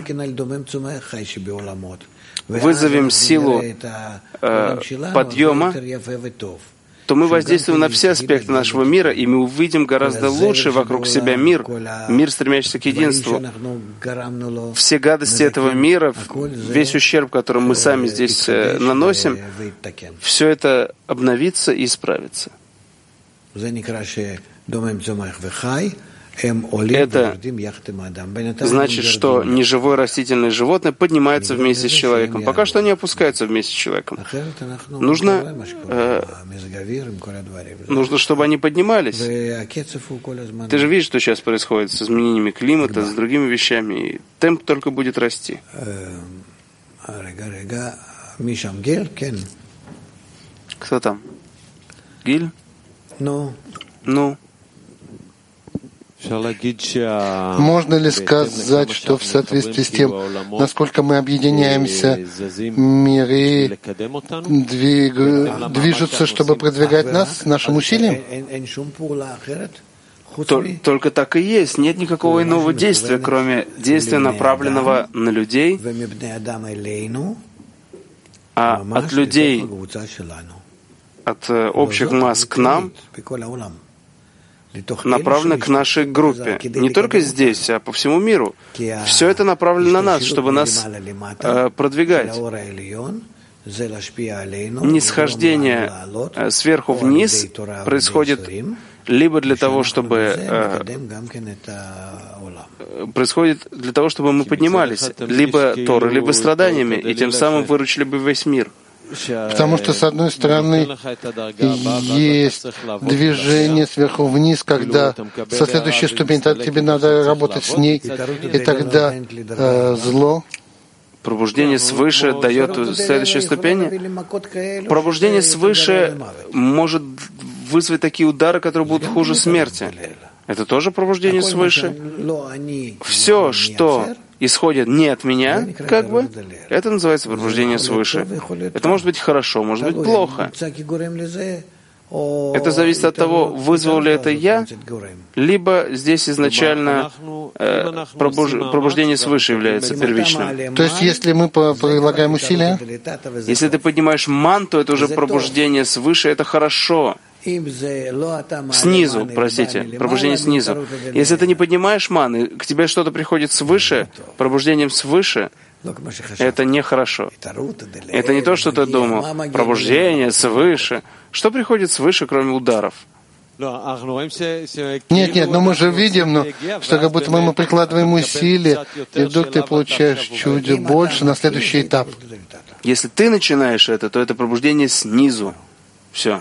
вызовем силу подъема, то мы воздействуем на все аспекты нашего мира, и мы увидим гораздо лучше вокруг себя мир, стремящийся к единству. Все гадости этого мира, весь ущерб, который мы сами здесь наносим, все это обновится и исправится. Это значит, что неживое растительное животное поднимается вместе с человеком. Пока что они опускаются вместе с человеком. Нужно, чтобы они поднимались. Ты же видишь, что сейчас происходит с изменениями климата, с другими вещами. И темп только будет расти. Кто там? Гиль? Ну? Можно ли сказать, что в соответствии с тем, насколько мы объединяемся, миры движутся, чтобы продвигать нас нашим усилием? Только так и есть. Нет никакого иного действия, кроме действия, направленного на людей, а от людей, от общих масс к нам, направлено к нашей группе. Не только здесь, а по всему миру. Все это направлено на нас, чтобы нас продвигать. Нисхождение сверху вниз происходит либо для того, чтобы мы поднимались, либо Торой, либо страданиями, и тем самым выручили бы весь мир. Потому что, с одной стороны, есть движение сверху вниз, когда со следующей ступени тебе надо работать с ней, и тогда зло. Пробуждение свыше дает следующей ступени. Пробуждение свыше может вызвать такие удары, которые будут хуже смерти. Это тоже пробуждение свыше. Все, что исходят не от меня, как бы, это называется пробуждение свыше. Это может быть хорошо, может быть плохо. Это зависит от того, вызвал ли это я, либо здесь изначально пробуждение свыше является первичным. То есть, если мы прилагаем усилия? Если ты поднимаешь манту, это уже пробуждение свыше, это хорошо. Снизу, простите, пробуждение снизу. Если ты не поднимаешь маны, к тебе что-то приходит свыше, пробуждением свыше, это нехорошо. Это не то, что ты думал. Пробуждение свыше. Что приходит свыше, кроме ударов? Нет, но мы же видим, что как будто мы прикладываем усилия, и вдруг ты получаешь чуть больше на следующий этап. Если ты начинаешь это, то это пробуждение снизу. Все.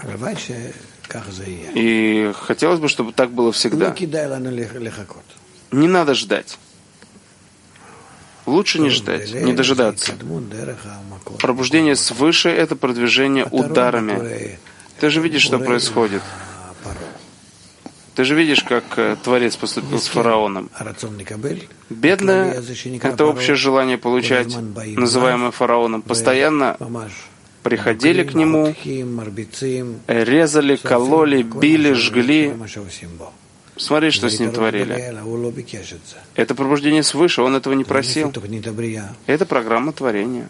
И хотелось бы, чтобы так было всегда. Не надо ждать. Лучше не ждать, не дожидаться. Пробуждение свыше — это продвижение ударами. Ты же видишь, что происходит. Ты же видишь, как Творец поступил с фараоном. Бедное — это общее желание получать, называемое фараоном. Постоянно приходили к нему, резали, кололи, били, жгли. Смотри, что с ним творили. Это пробуждение свыше, он этого не просил. Это программа творения.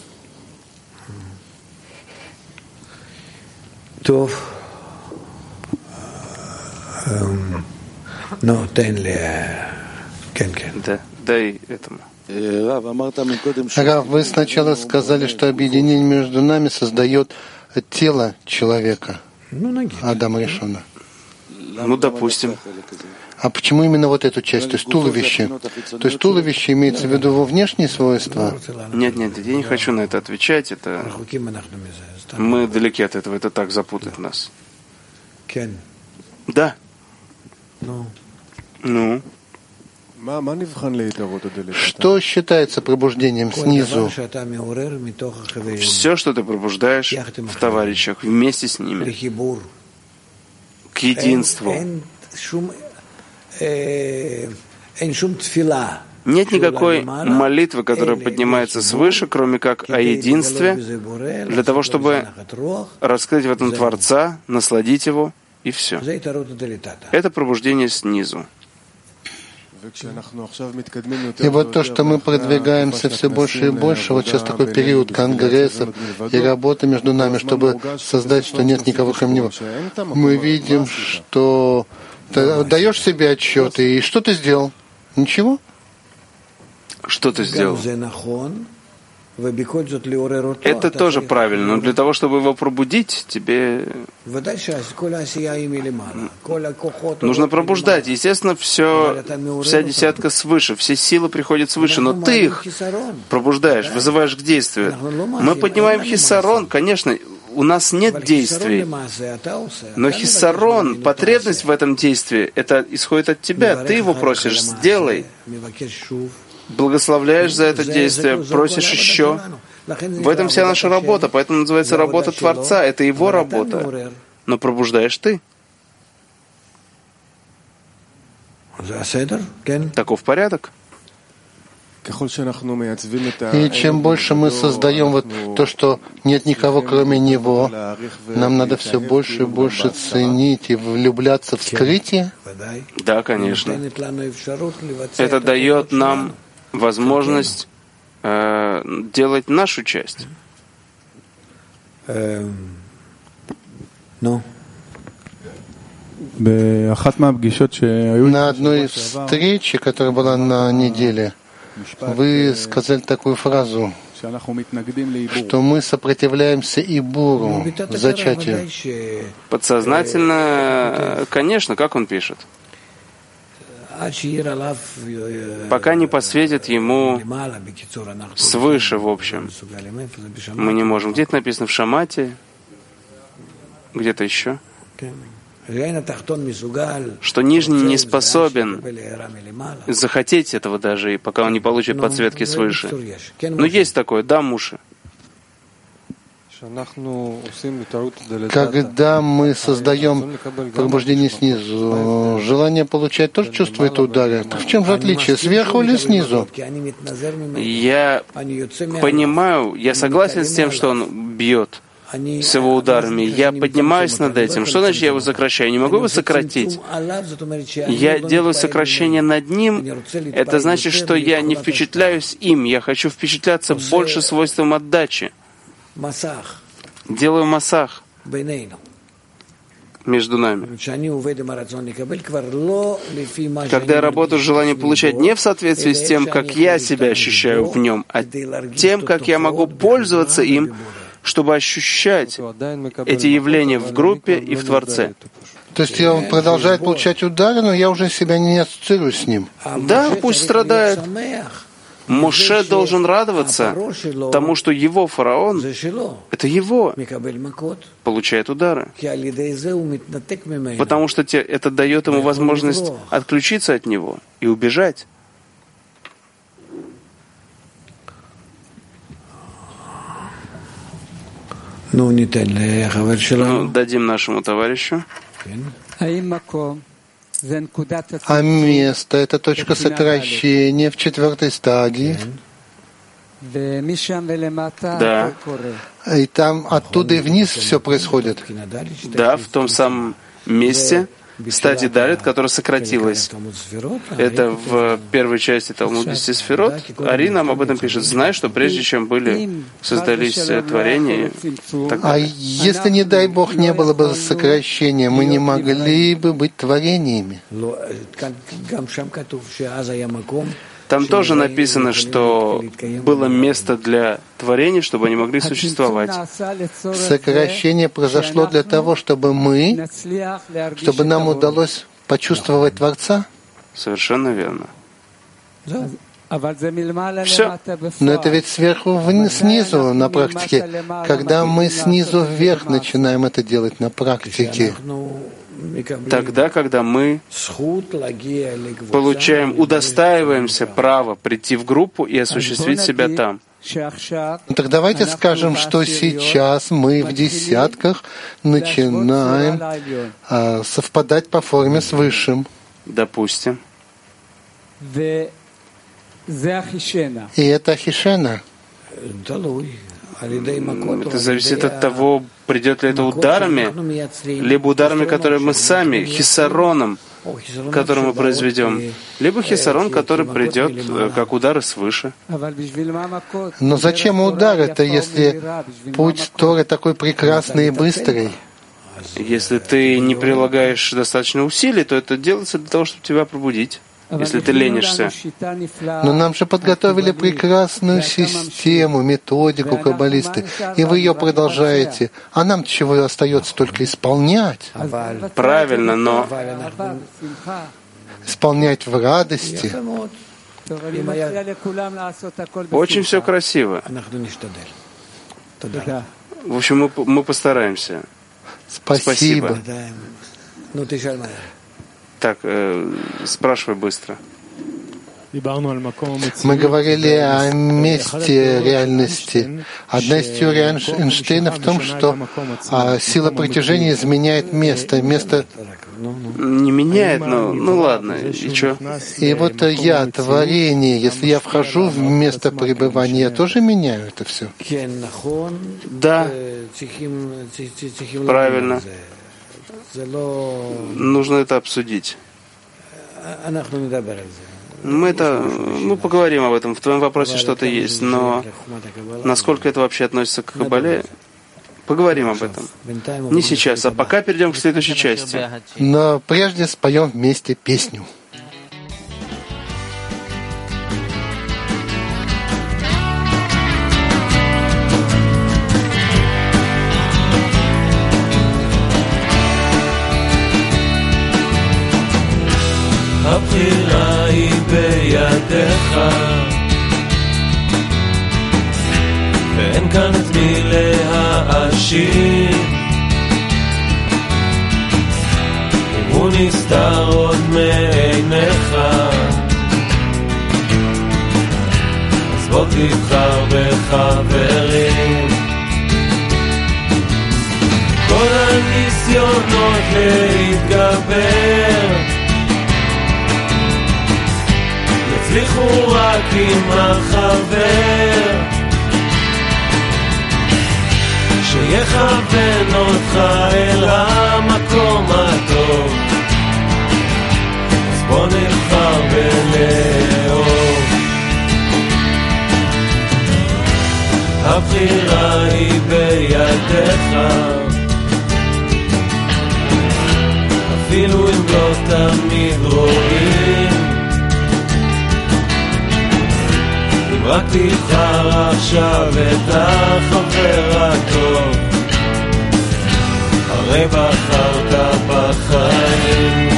Да, дай этому. Рав, вы сначала сказали, что объединение между нами создает тело человека, Адама Ришона. Ну, допустим. А почему именно вот эту часть, то есть туловище? То есть туловище имеется в виду его внешние свойства? Нет, я не хочу на это отвечать. Это мы далеки от этого, это так запутает нас. Да. Ну. Что считается пробуждением снизу? Все, что ты пробуждаешь в товарищах, вместе с ними, к единству. Нет никакой молитвы, которая поднимается свыше, кроме как о единстве, для того, чтобы раскрыть в этом Творца, насладить его, и все. Это пробуждение снизу. И вот то, что мы продвигаемся все больше и больше, вот сейчас такой период конгрессов и работы между нами, чтобы создать, что нет никого кроме него. Мы видим, что ты даешь себе отчет, и что ты сделал? Ничего? Что ты сделал? Это тоже правильно, но для того, чтобы его пробудить, тебе нужно пробуждать. Естественно, вся десятка свыше, все силы приходят свыше, но ты их пробуждаешь, вызываешь к действию. Мы поднимаем хиссарон, конечно, у нас нет действий, но хиссарон, потребность в этом действии, это исходит от тебя, ты его просишь, сделай. Благословляешь за это действие, просишь еще. В этом вся наша работа, поэтому называется работа Творца. Это его работа. Но пробуждаешь ты. Таков порядок. И чем больше мы создаем вот то, что нет никого кроме него, нам надо все больше и больше ценить и влюбляться в скрытие. Да, конечно. Это дает нам возможность делать нашу часть. На одной встрече, которая была на неделе, вы сказали такую фразу, что мы сопротивляемся Ибуру, зачатию. Подсознательно, конечно, как он пишет. Пока не посветит ему свыше, в общем. Мы не можем. Где-то написано в Шамате, где-то еще, что нижний не способен захотеть этого даже, и пока он не получит подсветки свыше. Но есть такое, да, Муша? Когда мы создаем пробуждение снизу, желание получать тоже чувствует удары. В чем же отличие, сверху или снизу? Я понимаю, я согласен с тем, что он бьет с его ударами. Я поднимаюсь над этим. Что значит я его сокращаю? Я не могу его сократить. Я делаю сокращение над ним. Это значит, что я не впечатляюсь им. Я хочу впечатляться больше свойством отдачи. Делаю масах между нами. Когда я работаю с желанием получать не в соответствии с тем, как я себя ощущаю в нем, а тем, как я могу пользоваться им, чтобы ощущать эти явления в группе и в Творце. То есть он продолжает получать удары, но я уже себя не ассоциирую с ним. Да, пусть страдает. Моше должен радоваться тому, что его фараон, это его, получает удары. Потому что это дает ему возможность отключиться от него и убежать. Дадим нашему товарищу. А место — это точка сокращения в 4-й стадии. Да. И там оттуда и вниз все происходит. Да, в том самом месте, стадии Далит, которая сократилась. Это в первой части Талмуд 10 сферот. Ари нам об этом пишет. Знай, что прежде чем создались творения... А если, не дай Бог, не было бы сокращения, мы не могли бы быть творениями. Там тоже написано, что было место для творений, чтобы они могли существовать. Сокращение произошло для того, чтобы нам удалось почувствовать Творца. Совершенно верно. Все. Но это ведь сверху вниз, снизу на практике. Когда мы снизу вверх начинаем это делать на практике, тогда, когда мы удостаиваемся права прийти в группу и осуществить себя там. Так давайте скажем, что сейчас мы в десятках начинаем совпадать по форме с Высшим. Допустим. И это Хишена. Это зависит от того, придет ли это ударами, либо ударами, которые мы сами, хисароном, который мы произведем, либо хисарон, который придет как удары свыше. Но зачем удары-то, если путь Торы такой прекрасный и быстрый? Если ты не прилагаешь достаточно усилий, то это делается для того, чтобы тебя пробудить. Если ты ленишься. Но нам же подготовили прекрасную систему, методику каббалисты, и вы ее продолжаете. А нам чего остается только исполнять? Правильно, но... Исполнять в радости. Очень все красиво. В общем, мы постараемся. Спасибо. Так, спрашивай быстро. Мы говорили о месте реальности. Одна из теорий Эйнштейна в том, что сила притяжения изменяет место. Место не меняет, но ну ладно, и что? И вот я, творение, если я вхожу в место пребывания, я тоже меняю это все. Да, правильно. Нужно это обсудить. Мы поговорим об этом. В твоем вопросе что-то есть, но насколько это вообще относится к Каббале, поговорим об этом. Не сейчас, а пока перейдем к следующей части. Но прежде споем вместе песню. הבחירה היא בידיך ואין כאן את מי להאשים אם הוא נסתר עוד מעיניך אז בוא תבחר בחברים ניסיונות להתגבר יצליחו רק עם החבר שיכוון אותך אל המקום הטוב. אז בוא נבחר בלאהוב. הבחירה היא בידיך, אפילו אם לא תמיד רואים. אם רק תבחר עכשיו את החבר הטוב, הרי בחרת בחיים.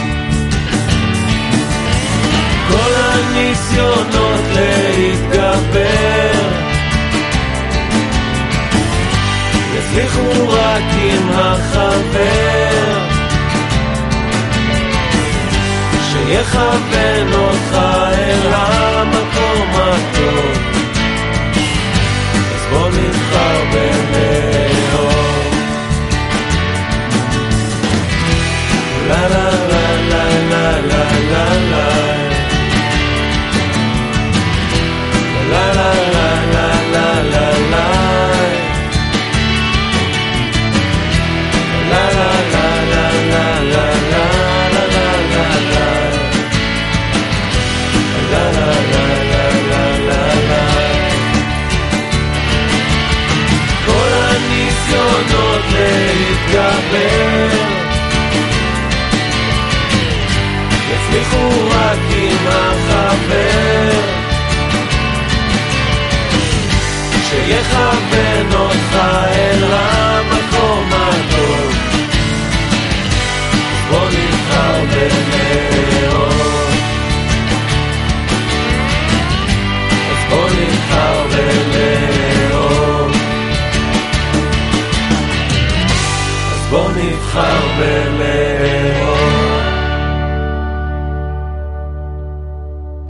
כל הניסיונות להתגבר יצליחו רק עם החבר שיכוון אותך אל המקום הטוב. אז בוא נבחר בלאהוב. לה לה לה לה לה לה לה לה לה לה לה לה לה לה להתגבר יצליחו רק עם החבר שיכוון אותך אל המקום הטוב. בוא נבחר בלאהוב. אז בוא נבחר בלאהוב. בוא נבחר בלב.